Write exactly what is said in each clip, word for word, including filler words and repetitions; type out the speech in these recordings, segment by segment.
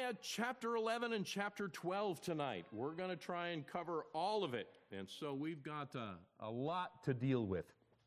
Nehemiah chapter eleven and chapter twelve tonight. We're going to try and cover all of it. And so we've got uh, a lot to deal with.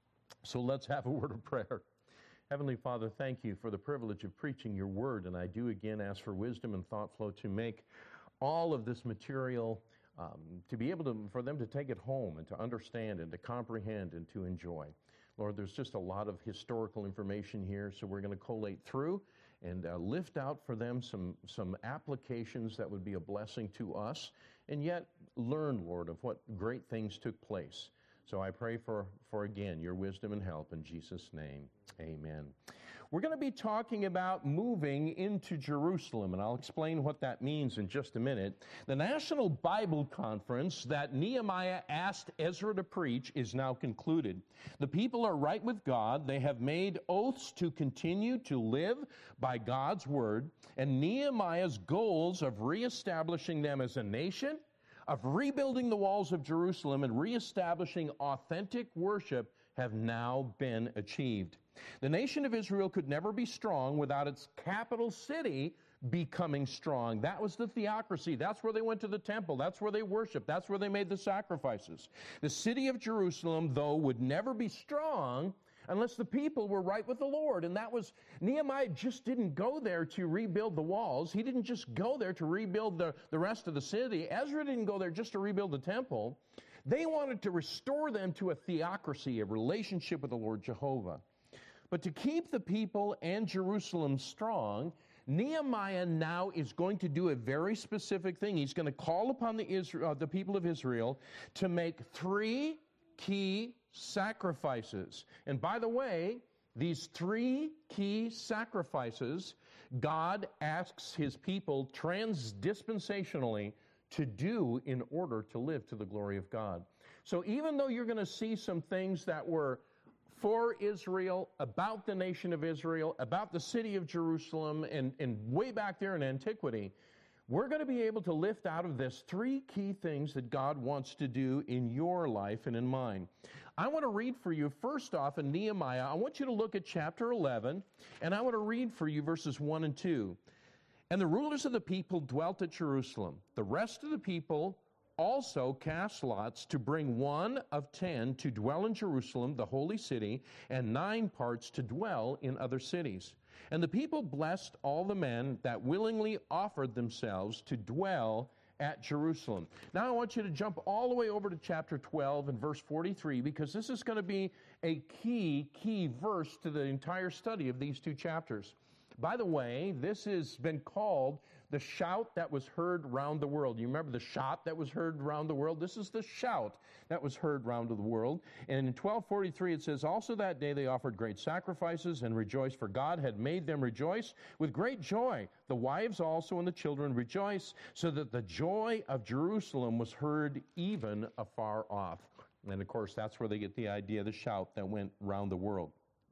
So let's have a word of prayer. Heavenly Father, thank you for the privilege of preaching your word. And I do again ask for wisdom and thought flow to make all of this material, um, to be able to, for them to take it home and to understand and to comprehend and to enjoy. Lord, there's just a lot of historical information here, so we're going to collate through and uh, lift out for them some, some applications that would be a blessing to us, and yet learn, Lord, of what great things took place. So I pray for, for again, your wisdom and help in Jesus' name. Amen. We're going to be talking about moving into Jerusalem, and I'll explain what that means in just a minute. The National Bible Conference that Nehemiah asked Ezra to preach is now concluded. The people are right with God. They have made oaths to continue to live by God's word, and Nehemiah's goals of reestablishing them as a nation, of rebuilding the walls of Jerusalem, and reestablishing authentic worship have now been achieved. The nation of Israel could never be strong without its capital city becoming strong. That was the theocracy. That's where they went to the temple. That's where they worshiped. That's where they made the sacrifices. The city of Jerusalem, though, would never be strong unless the people were right with the Lord. And that was, Nehemiah just didn't go there to rebuild the walls. He didn't just go there to rebuild the, the rest of the city. Ezra didn't go there just to rebuild the temple. They wanted to restore them to a theocracy, a relationship with the Lord Jehovah. But to keep the people and Jerusalem strong, Nehemiah now is going to do a very specific thing. He's going to call upon the, Israel, uh, the people of Israel to make three key sacrifices. And by the way, these three key sacrifices, God asks his people transdispensationally to do in order to live to the glory of God. So even though you're going to see some things that were for Israel, about the nation of Israel, about the city of Jerusalem, and, and way back there in antiquity, we're going to be able to lift out of this three key things that God wants to do in your life and in mine. I want to read for you, first off, in Nehemiah. I want you to look at chapter eleven, and I want to read for you verses one and two. And the rulers of the people dwelt at Jerusalem. The rest of the people also cast lots to bring one of ten to dwell in Jerusalem, the holy city, and nine parts to dwell in other cities. And the people blessed all the men that willingly offered themselves to dwell at Jerusalem. Now I want you to jump all the way over to chapter twelve and verse forty-three, because this is going to be a key, key verse to the entire study of these two chapters. By the way, this has been called the shout that was heard round the world. You remember the shout that was heard round the world? This is the shout that was heard round the world. And in twelve forty-three it says, also that day they offered great sacrifices and rejoiced, for God had made them rejoice with great joy. The wives also and the children rejoiced, so that the joy of Jerusalem was heard even afar off. And of course, that's where they get the idea of the shout that went round the world.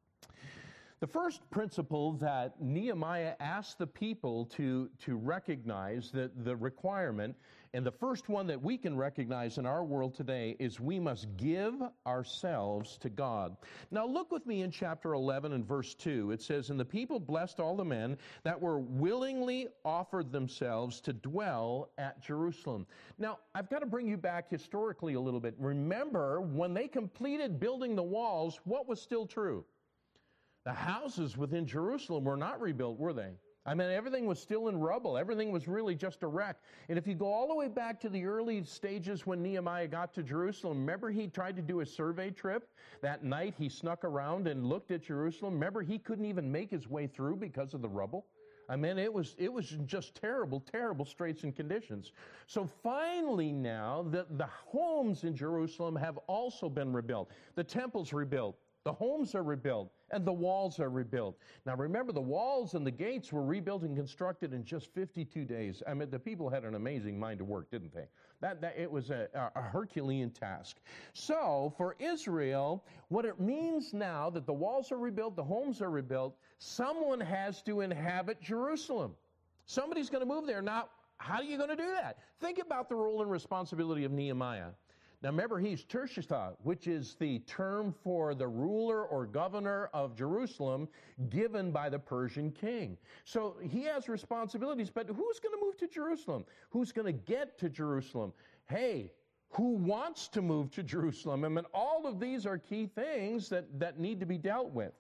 The first principle that Nehemiah asked the people to, to recognize, that the requirement, and the first one that we can recognize in our world today, is we must give ourselves to God. Now look with me in chapter eleven and verse two. It says, and the people blessed all the men that were willingly offered themselves to dwell at Jerusalem. Now, I've got to bring you back historically a little bit. Remember, when they completed building the walls, what was still true? The houses within Jerusalem were not rebuilt, were they? I mean, everything was still in rubble. Everything was really just a wreck. And if you go all the way back to the early stages when Nehemiah got to Jerusalem, remember he tried to do a survey trip? That night he snuck around and looked at Jerusalem. Remember he couldn't even make his way through because of the rubble? I mean, it was it was just terrible, terrible straits and conditions. So finally now, the, the homes in Jerusalem have also been rebuilt. The temple's rebuilt. The homes are rebuilt, and the walls are rebuilt. Now remember, the walls and the gates were rebuilt and constructed in just fifty-two days. I mean, the people had an amazing mind to work, didn't they? That, that it was a, a Herculean task. So for Israel, what it means now that the walls are rebuilt, the homes are rebuilt, someone has to inhabit Jerusalem. Somebody's going to move there. Now, how are you going to do that? Think about the role and responsibility of Nehemiah. Now remember, he's Tirshata, which is the term for the ruler or governor of Jerusalem given by the Persian king. So he has responsibilities, but who's going to move to Jerusalem? Who's going to get to Jerusalem? Hey, who wants to move to Jerusalem? I mean, all of these are key things that, that need to be dealt with.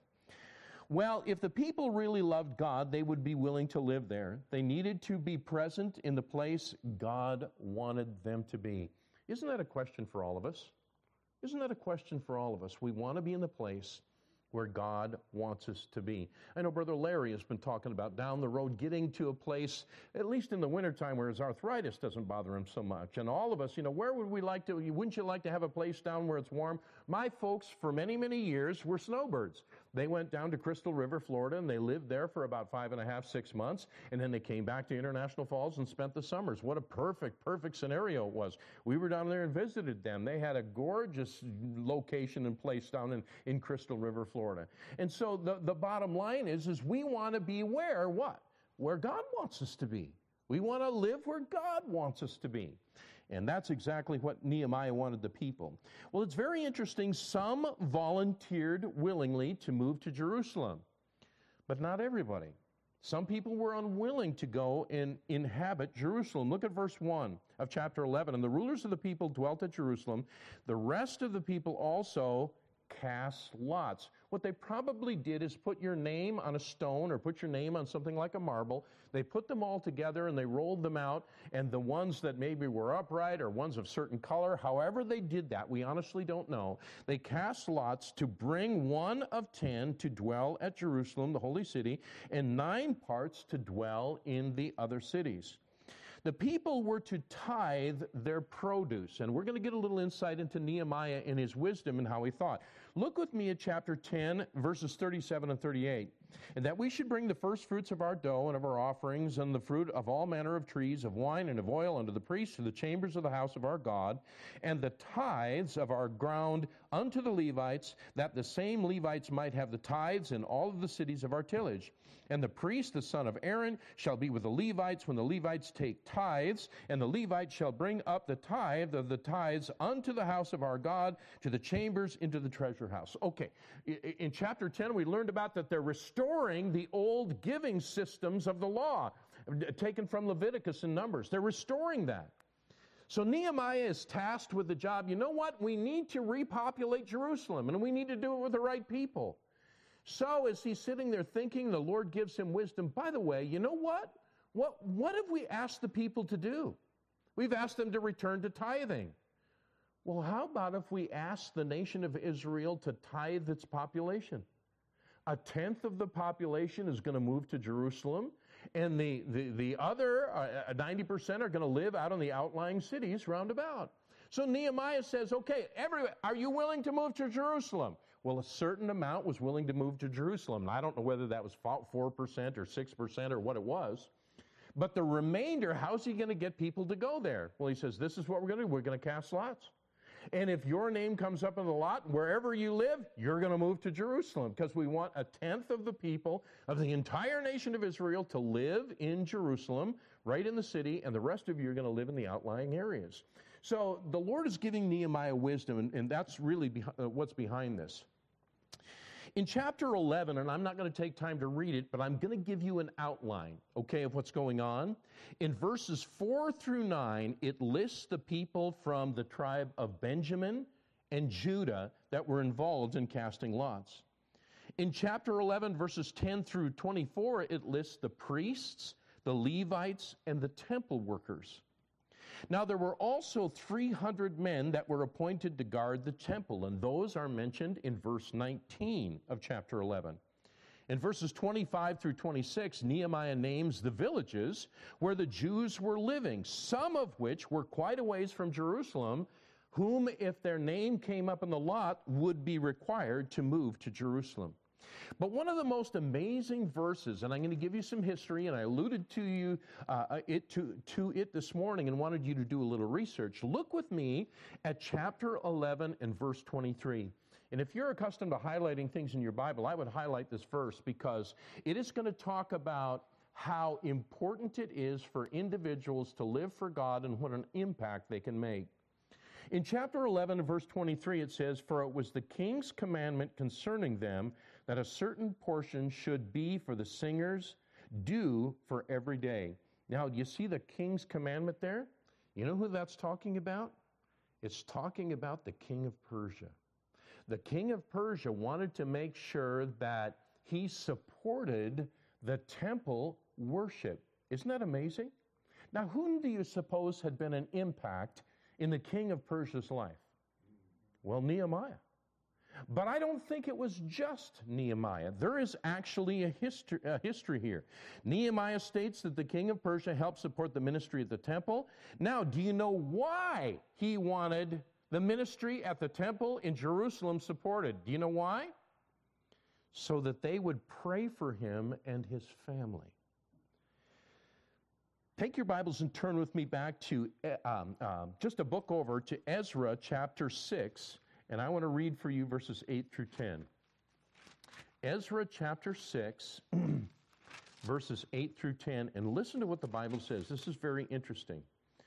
Well, if the people really loved God, they would be willing to live there. They needed to be present in the place God wanted them to be. Isn't that a question for all of us? Isn't that a question for all of us? We want to be in the place where God wants us to be. I know Brother Larry has been talking about down the road getting to a place, at least in the wintertime, where his arthritis doesn't bother him so much. And all of us, you know, where would we like to, wouldn't you like to have a place down where it's warm? My folks, for many, many years, were snowbirds. They went down to Crystal River, Florida, and they lived there for about five and a half, six months, and then they came back to International Falls and spent the summers. What a perfect, perfect scenario it was. We were down there and visited them. They had a gorgeous location and place down in, in Crystal River, Florida. And so the, the bottom line is, is we want to be where, what? Where God wants us to be. We want to live where God wants us to be. And that's exactly what Nehemiah wanted the people. Well, it's very interesting. Some volunteered willingly to move to Jerusalem, but not everybody. Some people were unwilling to go and inhabit Jerusalem. Look at verse one of chapter eleven. And the rulers of the people dwelt at Jerusalem. The rest of the people also cast lots. What they probably did is put your name on a stone or put your name on something like a marble. They put them all together and they rolled them out, and the ones that maybe were upright or ones of certain color, however they did that, we honestly don't know. They cast lots to bring one of ten to dwell at Jerusalem, the holy city, and nine parts to dwell in the other cities. The people were to tithe their produce, and we're going to get a little insight into Nehemiah and his wisdom and how he thought. Look with me at chapter ten, verses thirty-seven and thirty-eight. And that we should bring the first fruits of our dough and of our offerings and the fruit of all manner of trees, of wine and of oil unto the priests to the chambers of the house of our God, and the tithes of our ground unto the Levites, that the same Levites might have the tithes in all of the cities of our tillage. And the priest, the son of Aaron, shall be with the Levites when the Levites take tithes, and the Levites shall bring up the tithe of the tithes unto the house of our God, to the chambers into the treasure house. Okay, in chapter ten, we learned about that they're restoring the old giving systems of the law, taken from Leviticus and Numbers. They're restoring that. So Nehemiah is tasked with the job. You know what? We need to repopulate Jerusalem, and we need to do it with the right people. So as he's sitting there thinking, the Lord gives him wisdom. By the way, you know what? What, what have we asked the people to do? We've asked them to return to tithing. Well, how about if we ask the nation of Israel to tithe its population? A tenth of the population is going to move to Jerusalem, and the, the, the other uh, ninety percent are going to live out in the outlying cities round about. So Nehemiah says, okay, everybody, are you willing to move to Jerusalem? Well, a certain amount was willing to move to Jerusalem. And I don't know whether that was four percent or six percent or what it was. But the remainder, how's he going to get people to go there? Well, he says, this is what we're going to do. We're going to cast lots. And if your name comes up in the lot, wherever you live, you're going to move to Jerusalem, because we want a tenth of the people of the entire nation of Israel to live in Jerusalem, right in the city, and the rest of you are going to live in the outlying areas. So the Lord is giving Nehemiah wisdom, and, and that's really be, uh, what's behind this. In chapter eleven, and I'm not going to take time to read it, but I'm going to give you an outline, okay, of what's going on. In verses four through nine, it lists the people from the tribe of Benjamin and Judah that were involved in casting lots. In chapter eleven, verses ten through twenty-four, it lists the priests, the Levites, and the temple workers. Now, there were also three hundred men that were appointed to guard the temple, and those are mentioned in verse nineteen of chapter eleven. In verses twenty-five through twenty-six, Nehemiah names the villages where the Jews were living, some of which were quite a ways from Jerusalem, whom, if their name came up in the lot, would be required to move to Jerusalem. But one of the most amazing verses, and I'm going to give you some history, and I alluded to you uh, it to, to it this morning and wanted you to do a little research. Look with me at chapter eleven and verse twenty-three. And if you're accustomed to highlighting things in your Bible, I would highlight this verse, because it is going to talk about how important it is for individuals to live for God and what an impact they can make. In chapter eleven, verse twenty-three, it says, "For it was the king's commandment concerning them that a certain portion should be for the singers, due for every day." Now, do you see the king's commandment there? You know who that's talking about? It's talking about the king of Persia. The king of Persia wanted to make sure that he supported the temple worship. Isn't that amazing? Now, whom do you suppose had been an impact in the king of Persia's life? Well, Nehemiah. But I don't think it was just Nehemiah. There is actually a history, a history here. Nehemiah states that the king of Persia helped support the ministry at the temple. Now, do you know why he wanted the ministry at the temple in Jerusalem supported? Do you know why? So that they would pray for him and his family. Take your Bibles and turn with me back to um, um, just a book over to Ezra chapter six. And I want to read for you verses eight through ten. Ezra chapter six, verses eight through ten. And listen to what the Bible says. This is very interesting.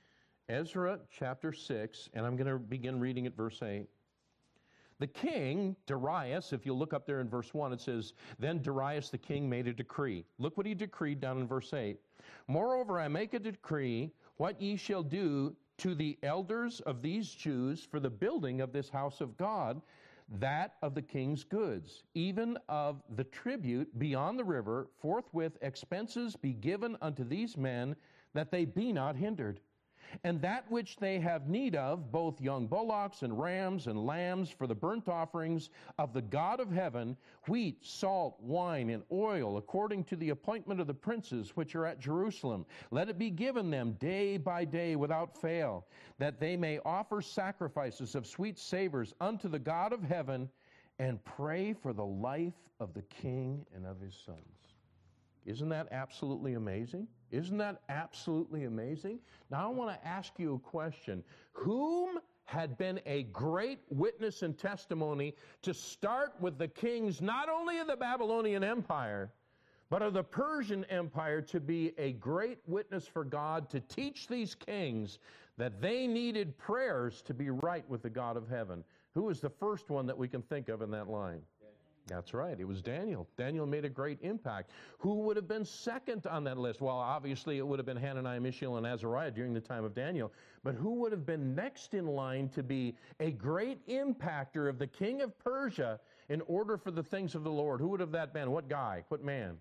Ezra chapter six, and I'm going to begin reading at verse eight. The king, Darius, if you look up there in verse one, it says, "Then Darius the king made a decree." Look what he decreed down in verse eight. "Moreover, I make a decree, what ye shall do to the elders of these Jews for the building of this house of God, that of the king's goods, even of the tribute beyond the river, forthwith expenses be given unto these men, that they be not hindered. And that which they have need of, both young bullocks and rams and lambs for the burnt offerings of the God of heaven, wheat, salt, wine, and oil, according to the appointment of the princes which are at Jerusalem, let it be given them day by day without fail, that they may offer sacrifices of sweet savors unto the God of heaven, and pray for the life of the king and of his sons." Isn't that absolutely amazing? Isn't that absolutely amazing? Now I want to ask you a question. Whom had been a great witness and testimony to start with the kings, not only of the Babylonian Empire, but of the Persian Empire, to be a great witness for God, to teach these kings that they needed prayers to be right with the God of heaven? Who was the first one that we can think of in that line? That's right. It was Daniel. Daniel made a great impact. Who would have been second on that list? Well, obviously it would have been Hananiah, Mishael, and Azariah during the time of Daniel. But who would have been next in line to be a great impactor of the king of Persia in order for the things of the Lord? Who would have that been? What guy? What man?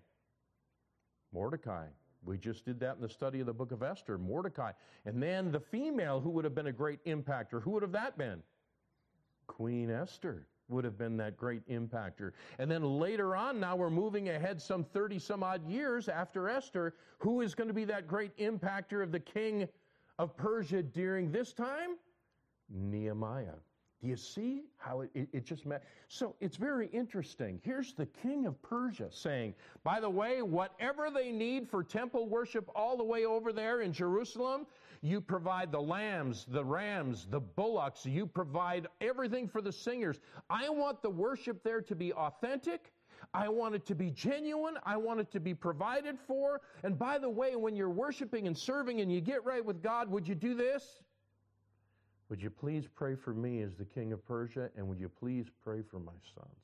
Mordecai. We just did that in the study of the book of Esther. Mordecai. And then the female who would have been a great impactor. Who would have that been? Queen Esther would have been that great impactor. And then later on, now we're moving ahead some thirty some odd years after Esther. Who is going to be that great impactor of the king of Persia during this time? Nehemiah. Do you see how it, it, it just met? So it's very interesting. Here's the king of Persia saying, by the way, whatever they need for temple worship all the way over there in Jerusalem, you provide the lambs, the rams, the bullocks. You provide everything for the singers. I want the worship there to be authentic. I want it to be genuine. I want it to be provided for. And by the way, when you're worshiping and serving and you get right with God, would you do this? Would you please pray for me as the king of Persia, and would you please pray for my sons?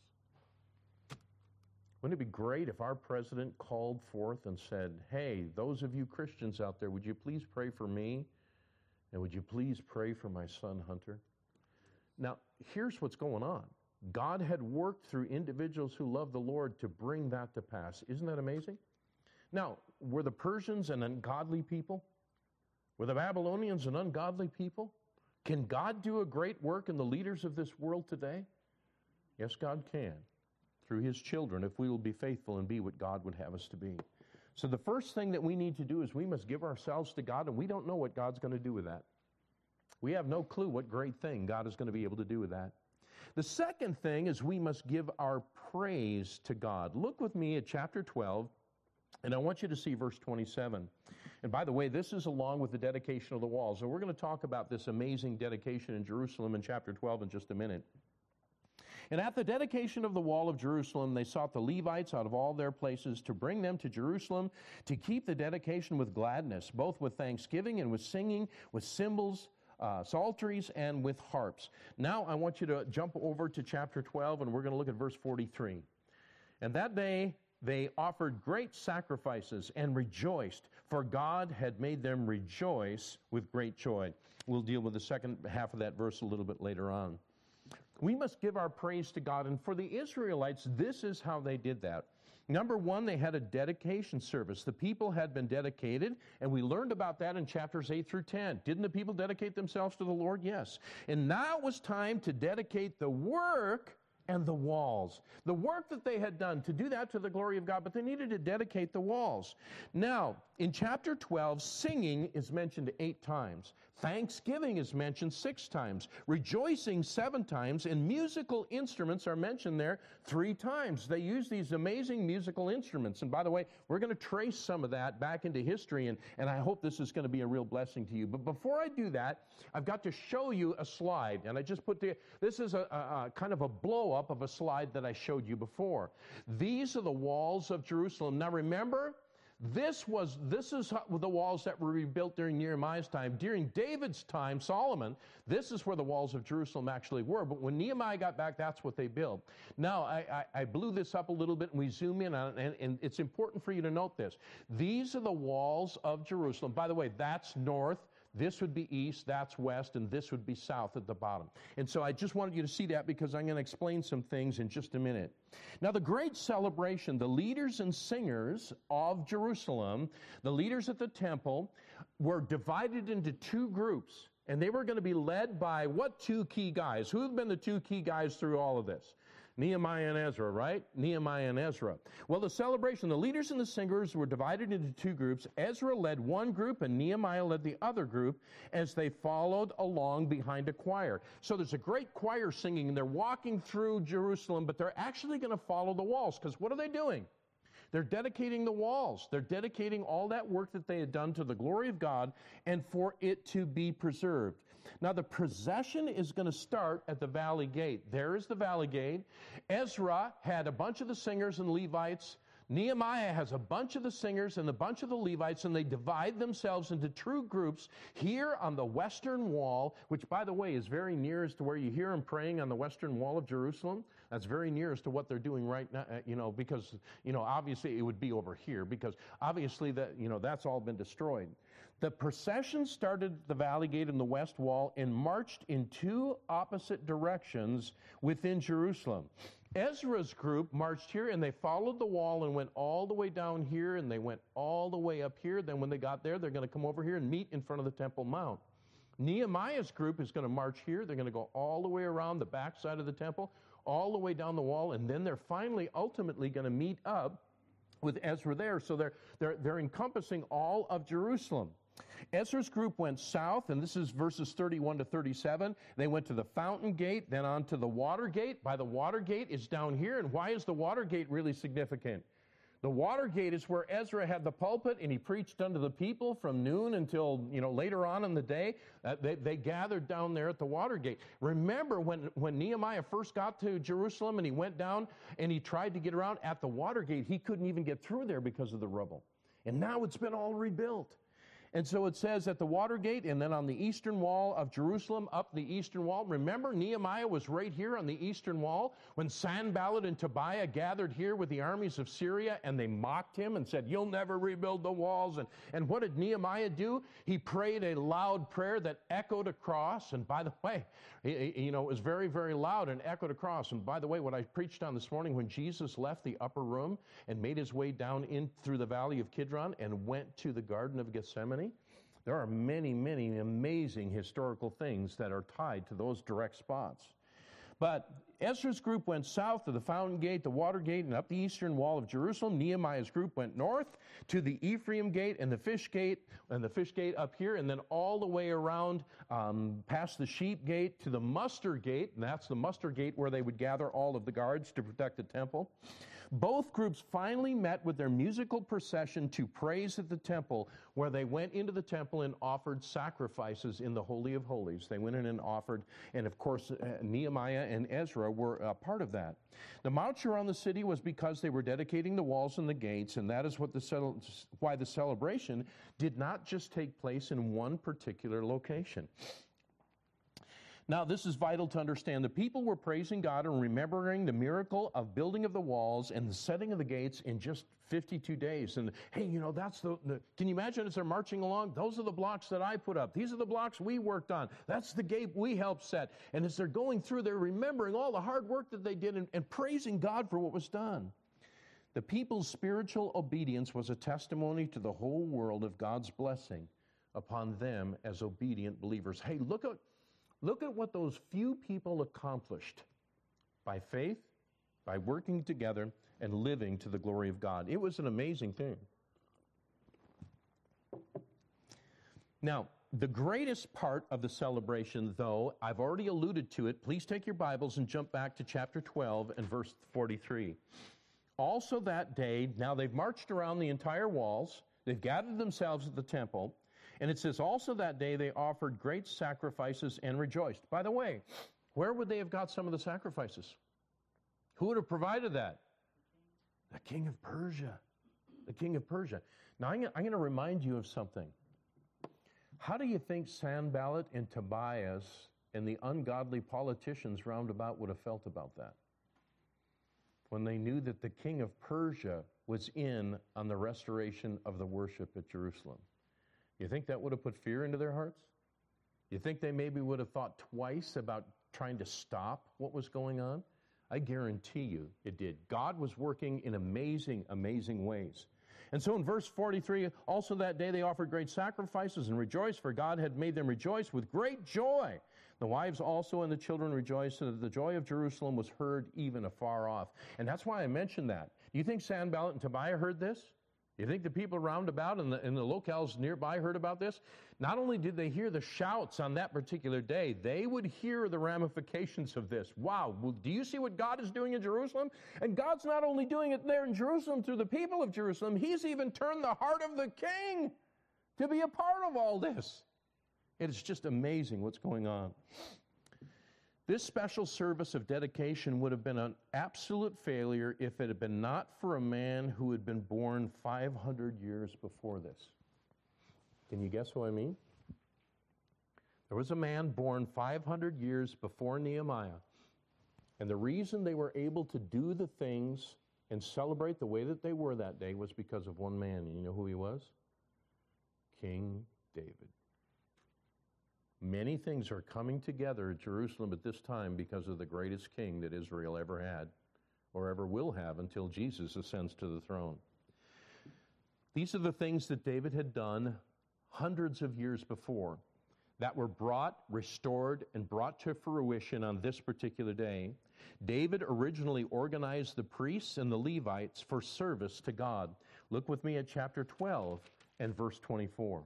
Wouldn't it be great if our president called forth and said, hey, those of you Christians out there, would you please pray for me, and would you please pray for my son Hunter? Now, here's what's going on. God had worked through individuals who love the Lord to bring that to pass. Isn't that amazing? Now, were the Persians an ungodly people? Were the Babylonians an ungodly people? Can God do a great work in the leaders of this world today? Yes, God can, through his children, if we will be faithful and be what God would have us to be. So the first thing that we need to do is we must give ourselves to God, and we don't know what God's going to do with that. We have no clue what great thing God is going to be able to do with that. The second thing is we must give our praise to God. Look with me at chapter twelve, and I want you to see verse twenty-seven. And by the way, this is along with the dedication of the wall. So we're going to talk about this amazing dedication in Jerusalem in chapter twelve in just a minute. And at the dedication of the wall of Jerusalem, they sought the Levites out of all their places to bring them to Jerusalem to keep the dedication with gladness, both with thanksgiving and with singing, with cymbals, uh, psalteries and with harps. Now I want you to jump over to chapter twelve, and we're going to look at verse forty-three. And that day they offered great sacrifices and rejoiced, for God had made them rejoice with great joy. We'll deal with the second half of that verse a little bit later on. We must give our praise to God, and for the Israelites, this is how they did that. Number one, they had a dedication service. The people had been dedicated, and we learned about that in chapters eight through ten. Didn't the people dedicate themselves to the Lord? Yes. And now it was time to dedicate the work and the walls. The work that they had done, to do that to the glory of God, but they needed to dedicate the walls. Now, in chapter twelve, singing is mentioned eight times. Thanksgiving is mentioned six times. Rejoicing seven times. And musical instruments are mentioned there three times. They use these amazing musical instruments. And by the way, we're going to trace some of that back into history, and, and I hope this is going to be a real blessing to you. But before I do that, I've got to show you a slide. And I just put the, this is a, a, a kind of a blow-up of a slide that I showed you before. These are the walls of Jerusalem. Now remember, This was, this is the walls that were rebuilt during Nehemiah's time. During David's time, Solomon, this is where the walls of Jerusalem actually were. But when Nehemiah got back, that's what they built. Now, I, I, I blew this up a little bit, and we zoom in on it, and, and it's important for you to note this. These are the walls of Jerusalem. By the way, that's north. This would be east, that's west, and this would be south at the bottom. And so I just wanted you to see that because I'm going to explain some things in just a minute. Now, the great celebration, the leaders and singers of Jerusalem, the leaders at the temple, were divided into two groups. And they were going to be led by what two key guys? Who have been the two key guys through all of this? Nehemiah and Ezra, right? Nehemiah and Ezra. Well, the celebration, the leaders and the singers were divided into two groups. Ezra led one group and Nehemiah led the other group as they followed along behind a choir. So there's a great choir singing, and they're walking through Jerusalem, but they're actually going to follow the walls, because what are they doing? They're dedicating the walls. They're dedicating all that work that they had done to the glory of God and for it to be preserved. Now, the procession is going to start at the Valley Gate. There is the Valley Gate. Ezra had a bunch of the singers and Levites. Nehemiah has a bunch of the singers and a bunch of the Levites, and they divide themselves into two groups here on the western wall, which, by the way, is very near as to where you hear them praying on the western wall of Jerusalem. That's very near as to what they're doing right now, you know, because, you know, obviously it would be over here, because obviously that, you know, that's all been destroyed. The procession started at the Valley Gate in the west wall and marched in two opposite directions within Jerusalem. Ezra's group marched here, and they followed the wall and went all the way down here, and they went all the way up here. Then when they got there, they're going to come over here and meet in front of the Temple Mount. Nehemiah's group is going to march here. They're going to go all the way around the back side of the temple, all the way down the wall, and then they're finally, ultimately going to meet up with Ezra there. So they're, they're, they're encompassing all of Jerusalem. Ezra's group went south, and this is verses thirty-one to thirty-seven. They went to the Fountain Gate, then on to the Water Gate. By the Water Gate is down here, and why is the Water Gate really significant? The Water Gate is where Ezra had the pulpit, and he preached unto the people from noon until, you know, later on in the day. Uh, they, they gathered down there at the Water Gate. Remember when, when Nehemiah first got to Jerusalem and he went down and he tried to get around at the Water Gate, he couldn't even get through there because of the rubble. And now it's been all rebuilt. And so it says at the Water Gate, and then on the eastern wall of Jerusalem, up the eastern wall. Remember, Nehemiah was right here on the eastern wall when Sanballat and Tobiah gathered here with the armies of Syria, and they mocked him and said, "You'll never rebuild the walls." And, and what did Nehemiah do? He prayed a loud prayer that echoed across. And by the way, he, you know, it was very, very loud and echoed across. And by the way, what I preached on this morning, when Jesus left the upper room and made his way down in through the valley of Kidron and went to the Garden of Gethsemane, there are many, many amazing historical things that are tied to those direct spots. But Ezra's group went south to the Fountain Gate, the Water Gate, and up the eastern wall of Jerusalem. Nehemiah's group went north to the Ephraim Gate and the Fish Gate, and the Fish Gate up here, and then all the way around um, past the Sheep Gate to the Muster Gate, and that's the Muster Gate where they would gather all of the guards to protect the temple. Both groups finally met with their musical procession to praise at the temple, where they went into the temple and offered sacrifices in the Holy of Holies. They went in and offered, and of course, uh, Nehemiah and Ezra were a part of that. The march around the city was because they were dedicating the walls and the gates, and that is what the cel- why the celebration did not just take place in one particular location. Now, this is vital to understand. The people were praising God and remembering the miracle of building of the walls and the setting of the gates in just fifty-two days. And hey, you know, that's the, the, can you imagine as they're marching along? Those are the blocks that I put up. These are the blocks we worked on. That's the gate we helped set. And as they're going through, they're remembering all the hard work that they did and, and praising God for what was done. The people's spiritual obedience was a testimony to the whole world of God's blessing upon them as obedient believers. Hey, look at Look at what those few people accomplished by faith, by working together, and living to the glory of God. It was an amazing thing. Now, the greatest part of the celebration, though, I've already alluded to it. Please take your Bibles and jump back to chapter twelve and verse forty-three. Also that day, now they've marched around the entire walls, they've gathered themselves at the temple, and it says, also that day they offered great sacrifices and rejoiced. By the way, where would they have got some of the sacrifices? Who would have provided that? The king of Persia. The king of Persia. Now, I'm going to remind you of something. How do you think Sanballat and Tobias and the ungodly politicians round about would have felt about that? When they knew that the king of Persia was in on the restoration of the worship at Jerusalem. You think that would have put fear into their hearts? You think they maybe would have thought twice about trying to stop what was going on? I guarantee you it did. God was working in amazing, amazing ways. And so in verse forty-three, also that day they offered great sacrifices and rejoiced, for God had made them rejoice with great joy. The wives also and the children rejoiced, so that the joy of Jerusalem was heard even afar off. And that's why I mentioned that. Do you think Sanballat and Tobiah heard this? You think the people round about and the, and the locales nearby heard about this? Not only did they hear the shouts on that particular day, they would hear the ramifications of this. Wow, well, do you see what God is doing in Jerusalem? And God's not only doing it there in Jerusalem through the people of Jerusalem, He's even turned the heart of the king to be a part of all this. It's just amazing what's going on. This special service of dedication would have been an absolute failure if it had been not for a man who had been born five hundred years before this. Can you guess who I mean? There was a man born five hundred years before Nehemiah. And the reason they were able to do the things and celebrate the way that they were that day was because of one man. And you know who he was? King David. Many things are coming together at Jerusalem at this time because of the greatest king that Israel ever had or ever will have until Jesus ascends to the throne. These are the things that David had done hundreds of years before that were brought, restored, and brought to fruition on this particular day. David originally organized the priests and the Levites for service to God. Look with me at chapter twelve and verse twenty-four.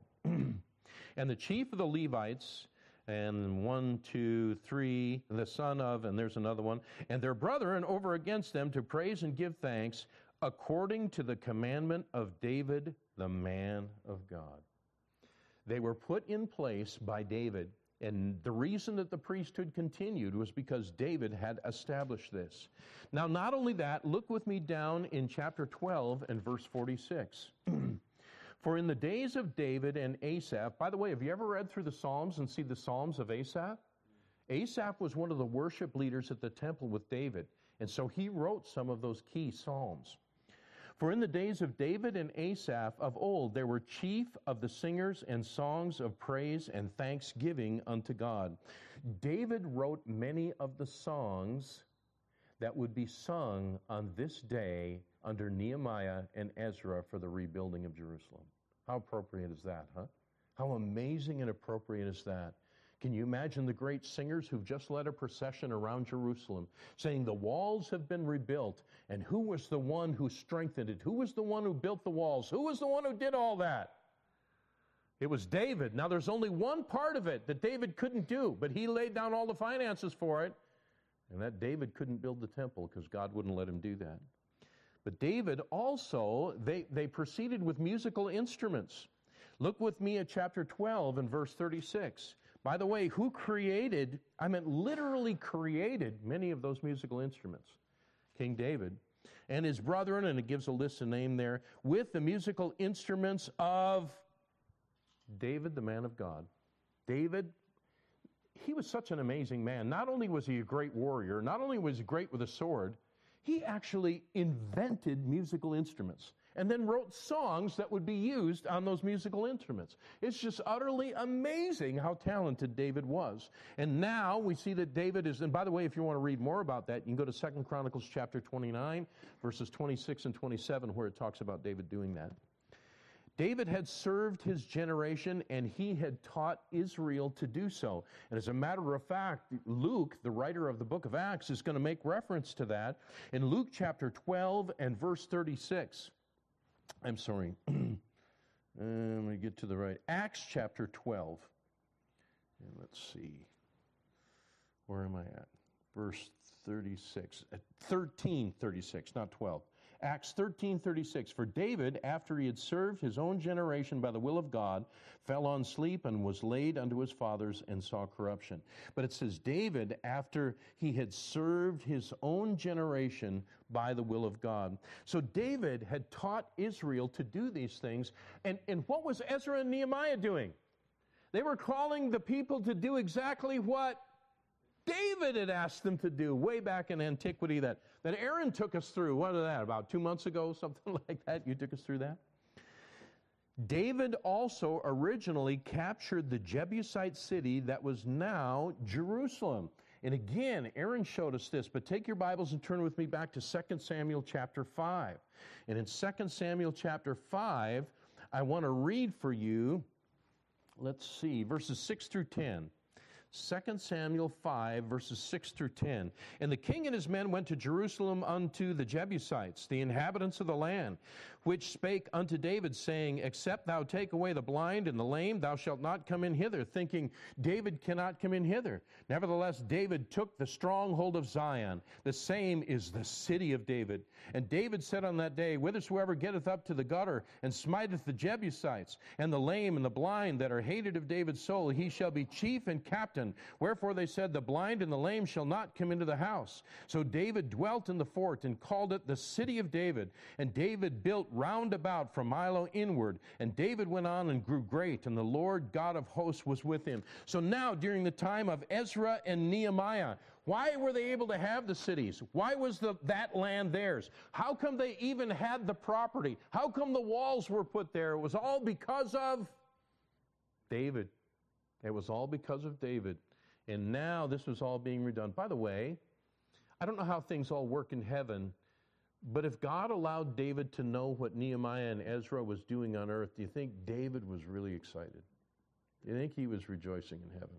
And the chief of the Levites, and one, two, three, the son of, and there's another one, and their brethren over against them to praise and give thanks according to the commandment of David, the man of God. They were put in place by David, and the reason that the priesthood continued was because David had established this. Now, not only that, look with me down in chapter twelve and verse forty-six. For in the days of David and Asaph, by the way, have you ever read through the Psalms and see the Psalms of Asaph? Asaph was one of the worship leaders at the temple with David, and so he wrote some of those key Psalms. For in the days of David and Asaph of old, there were chief of the singers and songs of praise and thanksgiving unto God. David wrote many of the songs that would be sung on this day under Nehemiah and Ezra for the rebuilding of Jerusalem. How appropriate is that, huh? How amazing and appropriate is that? Can you imagine the great singers who've just led a procession around Jerusalem saying the walls have been rebuilt, and who was the one who strengthened it? Who was the one who built the walls? Who was the one who did all that? It was David. Now there's only one part of it that David couldn't do, but he laid down all the finances for it, and that David couldn't build the temple because God wouldn't let him do that. But David also, they, they proceeded with musical instruments. Look with me at chapter twelve and verse thirty-six. By the way, who created, I mean literally created many of those musical instruments? King David. And his brethren, and it gives a list of names there, with the musical instruments of David, the man of God. David, he was such an amazing man. Not only was he a great warrior, not only was he great with a sword, he actually invented musical instruments and then wrote songs that would be used on those musical instruments. It's just utterly amazing how talented David was. And now we see that David is, and by the way, if you want to read more about that, you can go to Second Chronicles chapter twenty-nine, verses twenty-six and twenty-seven, where it talks about David doing that. David had served his generation, and he had taught Israel to do so. And as a matter of fact, Luke, the writer of the book of Acts, is going to make reference to that in Luke chapter twelve and verse thirty-six. I'm sorry. um, let me get to the right. Acts chapter twelve. And let's see. Where am I at? Verse thirty-six. Uh, thirteen thirty-six, not twelve. Acts thirteen thirty-six, for David, after he had served his own generation by the will of God, fell on sleep and was laid unto his fathers and saw corruption. But it says David, after he had served his own generation by the will of God. So David had taught Israel to do these things. And, and what was Ezra and Nehemiah doing? They were calling the people to do exactly what David had asked them to do way back in antiquity that, that Aaron took us through. What was that, about two months ago, something like that? You took us through that? David also originally captured the Jebusite city that was now Jerusalem. And again, Aaron showed us this, but take your Bibles and turn with me back to Second Samuel chapter five. And in Second Samuel chapter five, I want to read for you, let's see, verses six through ten. Second Samuel five, verses six through ten. And the king and his men went to Jerusalem unto the Jebusites, the inhabitants of the land, which spake unto David, saying, Except thou take away the blind and the lame, thou shalt not come in hither, thinking, David cannot come in hither. Nevertheless, David took the stronghold of Zion. The same is the city of David. And David said on that day, Whithersoever getteth up to the gutter, and smiteth the Jebusites, and the lame and the blind that are hated of David's soul, he shall be chief and captain. Wherefore they said, The blind and the lame shall not come into the house. So David dwelt in the fort, and called it the city of David. And David built round about from Milo inward. And David went on and grew great, and the Lord God of hosts was with him. So now, during the time of Ezra and Nehemiah, why were they able to have the cities? Why was the, that land theirs? How come they even had the property? How come the walls were put there? It was all because of David. It was all because of David. And now this was all being redone. By the way, I don't know how things all work in heaven, but if God allowed David to know what Nehemiah and Ezra was doing on earth, do you think David was really excited? Do you think he was rejoicing in heaven?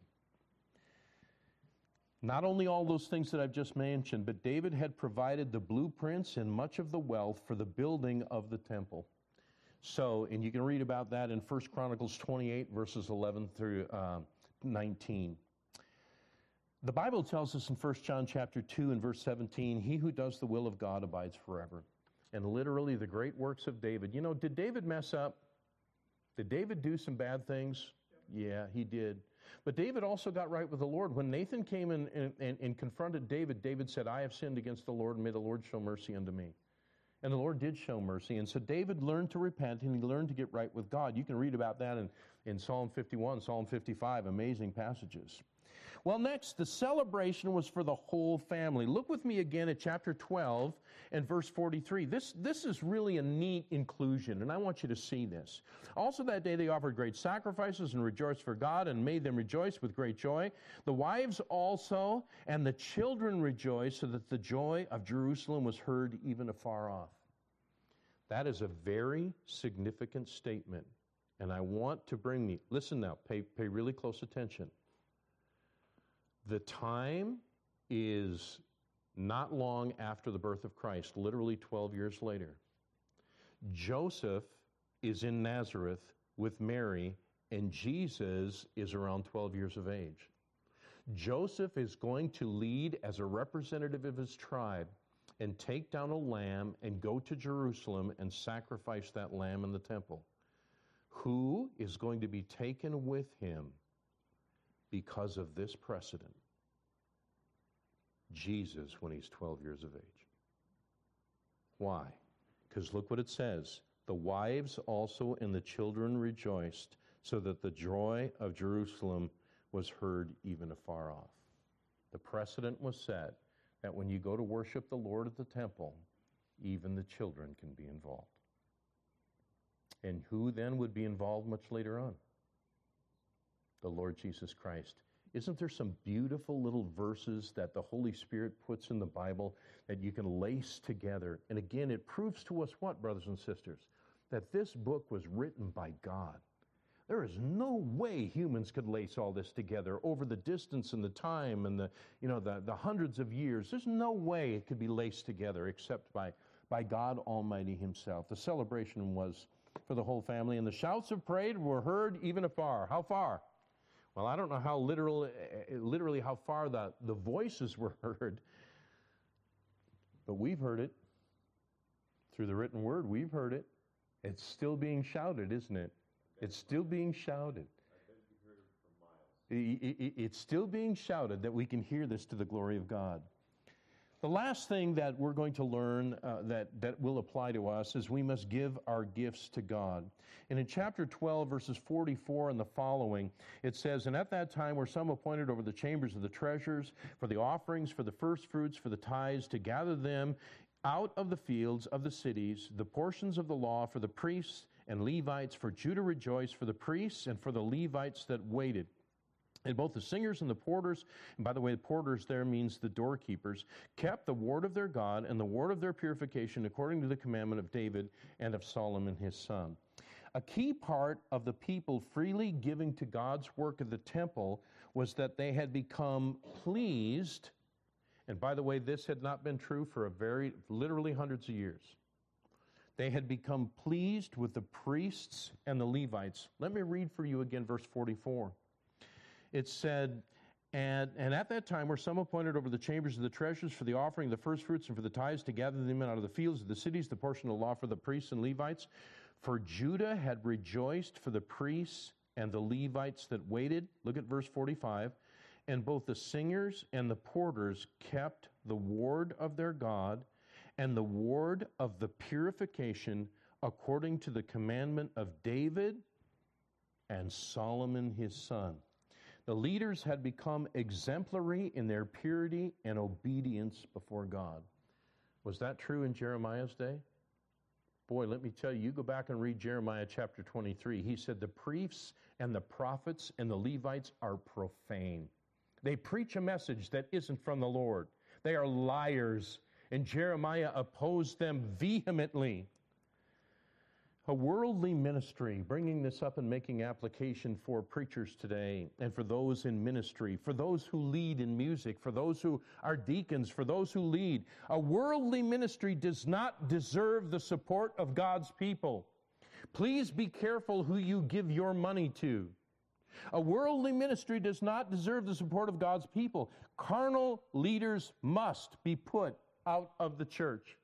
Not only all those things that I've just mentioned, but David had provided the blueprints and much of the wealth for the building of the temple. So, and you can read about that in First Chronicles twenty-eight, verses eleven through uh, nineteen. The Bible tells us in First John chapter two and verse seventeen, He who does the will of God abides forever. And literally the great works of David. You know, did David mess up? Did David do some bad things? Yeah, he did. But David also got right with the Lord. When Nathan came in and, and, and confronted David, David said, I have sinned against the Lord, and may the Lord show mercy unto me. And the Lord did show mercy. And so David learned to repent, and he learned to get right with God. You can read about that in, in Psalm fifty-one, Psalm fifty-five, amazing passages. Well, next, the celebration was for the whole family. Look with me again at chapter twelve and verse forty-three. This, this is really a neat inclusion, and I want you to see this. Also that day they offered great sacrifices and rejoiced for God and made them rejoice with great joy. The wives also and the children rejoiced, so that the joy of Jerusalem was heard even afar off. That is a very significant statement, and I want to bring me, listen now, pay, pay really close attention. The time is not long after the birth of Christ, literally twelve years later. Joseph is in Nazareth with Mary, and Jesus is around twelve years of age. Joseph is going to lead as a representative of his tribe and take down a lamb and go to Jerusalem and sacrifice that lamb in the temple. Who is going to be taken with him because of this precedent? Jesus, when he's twelve years of age. Why? Because look what it says. The wives also and the children rejoiced, so that the joy of Jerusalem was heard even afar off. The precedent was set that when you go to worship the Lord at the temple, even the children can be involved. And who then would be involved much later on? The Lord Jesus Christ. Isn't there some beautiful little verses that the Holy Spirit puts in the Bible that you can lace together? And again, it proves to us what, brothers and sisters? That this book was written by God. There is no way humans could lace all this together over the distance and the time and the, you know, the, the hundreds of years. There's no way it could be laced together except by, by God Almighty himself. The celebration was for the whole family, and the shouts of praise were heard even afar. How far? Well, I don't know how literal, literally how far the, the voices were heard, but we've heard it. Through the written word, we've heard it. It's still being shouted, isn't it? It's still being shouted. It's still being shouted that we can hear this to the glory of God. The last thing that we're going to learn uh, that, that will apply to us is we must give our gifts to God. And in chapter twelve, verses forty-four and the following, it says, "And at that time were some appointed over the chambers of the treasures, for the offerings, for the first fruits, for the tithes, to gather them out of the fields of the cities, the portions of the law for the priests and Levites, for Judah rejoiced, for the priests and for the Levites that waited. And both the singers and the porters," and by the way, the porters there means the doorkeepers, "kept the word of their God and the word of their purification according to the commandment of David and of Solomon his son." A key part of the people freely giving to God's work of the temple was that they had become pleased. And by the way, this had not been true for a very, literally hundreds of years. They had become pleased with the priests and the Levites. Let me read for you again verse forty-four. It said, and, and at that time were some appointed over the chambers of the treasures for the offering, the first fruits, and for the tithes, to gather them in out of the fields of the cities, the portion of the law for the priests and Levites. For Judah had rejoiced for the priests and the Levites that waited. Look at verse forty-five. And both the singers and the porters kept the word of their God and the word of the purification according to the commandment of David and Solomon his son. The leaders had become exemplary in their purity and obedience before God. Was that true in Jeremiah's day? Boy, let me tell you, you go back and read Jeremiah chapter twenty-three. He said the priests and the prophets and the Levites are profane. They preach a message that isn't from the Lord. They are liars, and Jeremiah opposed them vehemently. A worldly ministry, bringing this up and making application for preachers today and for those in ministry, for those who lead in music, for those who are deacons, for those who lead. A worldly ministry does not deserve the support of God's people. Please be careful who you give your money to. A worldly ministry does not deserve the support of God's people. Carnal leaders must be put out of the church.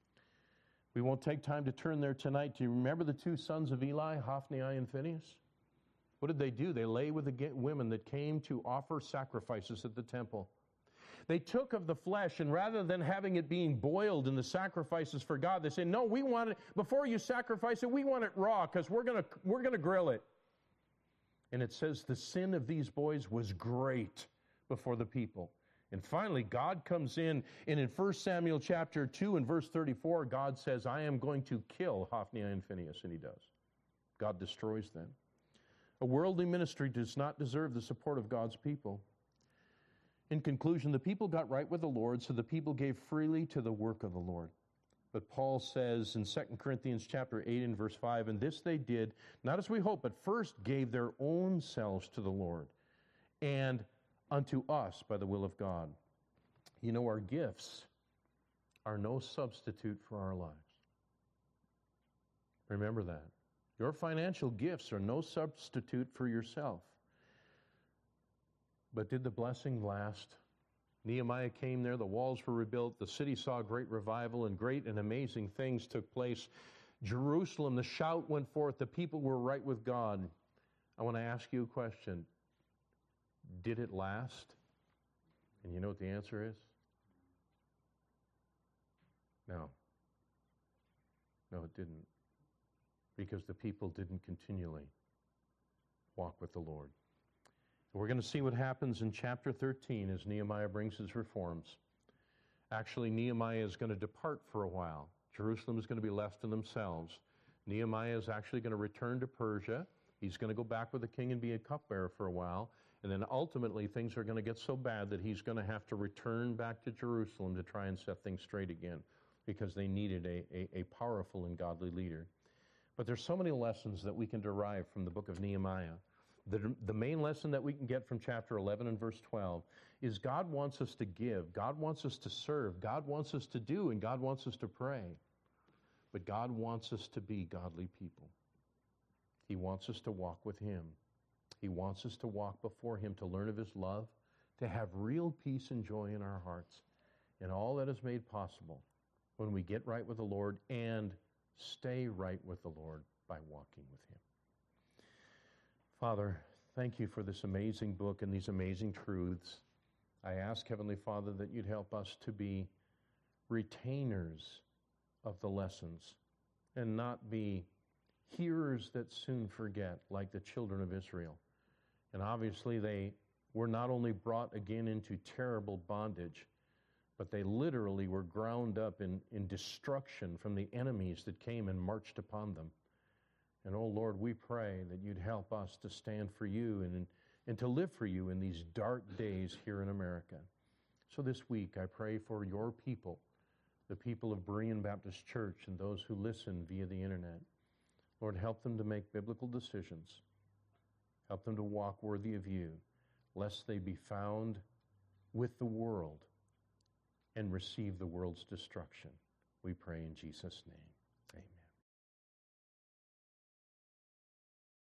We won't take time to turn there tonight. Do you remember the two sons of Eli, Hophni and Phinehas? What did they do? They lay with the women that came to offer sacrifices at the temple. They took of the flesh, and rather than having it being boiled in the sacrifices for God, they said, no, we want it, before you sacrifice it, we want it raw, because we're going to we're going to grill it. And it says the sin of these boys was great before the people. And finally, God comes in, and in First Samuel chapter two and verse thirty-four, God says, I am going to kill Hophni and Phinehas, and he does. God destroys them. A worldly ministry does not deserve the support of God's people. In conclusion, the people got right with the Lord, so the people gave freely to the work of the Lord. But Paul says in Second Corinthians chapter eight and verse five, and this they did, not as we hope, but first gave their own selves to the Lord, and unto us by the will of God. You know, our gifts are no substitute for our lives. Remember that. Your financial gifts are no substitute for yourself. But did the blessing last? Nehemiah came there, the walls were rebuilt, the city saw great revival, and great and amazing things took place. Jerusalem, the shout went forth, the people were right with God. I want to ask you a question. Did it last? And you know what the answer is? No. No, it didn't. Because the people didn't continually walk with the Lord. We're going to see what happens in chapter thirteen as Nehemiah brings his reforms. Actually, Nehemiah is going to depart for a while. Jerusalem is going to be left to themselves. Nehemiah is actually going to return to Persia. He's going to go back with the king and be a cupbearer for a while. And then ultimately things are going to get so bad that he's going to have to return back to Jerusalem to try and set things straight again, because they needed a, a, a powerful and godly leader. But there's so many lessons that we can derive from the book of Nehemiah. The, the main lesson that we can get from chapter eleven and verse twelve is God wants us to give, God wants us to serve, God wants us to do, and God wants us to pray. But God wants us to be godly people. He wants us to walk with Him. He wants us to walk before Him, to learn of His love, to have real peace and joy in our hearts, and all that is made possible when we get right with the Lord and stay right with the Lord by walking with Him. Father, thank you for this amazing book and these amazing truths. I ask, Heavenly Father, that you'd help us to be retainers of the lessons and not be hearers that soon forget, like the children of Israel. And obviously they were not only brought again into terrible bondage, but they literally were ground up in, in destruction from the enemies that came and marched upon them. And oh Lord, we pray that you'd help us to stand for you and, and to live for you in these dark days here in America. So this week I pray for your people, the people of Berean Baptist Church and those who listen via the internet. Lord, help them to make biblical decisions. Help them to walk worthy of you, lest they be found with the world and receive the world's destruction. We pray in Jesus' name.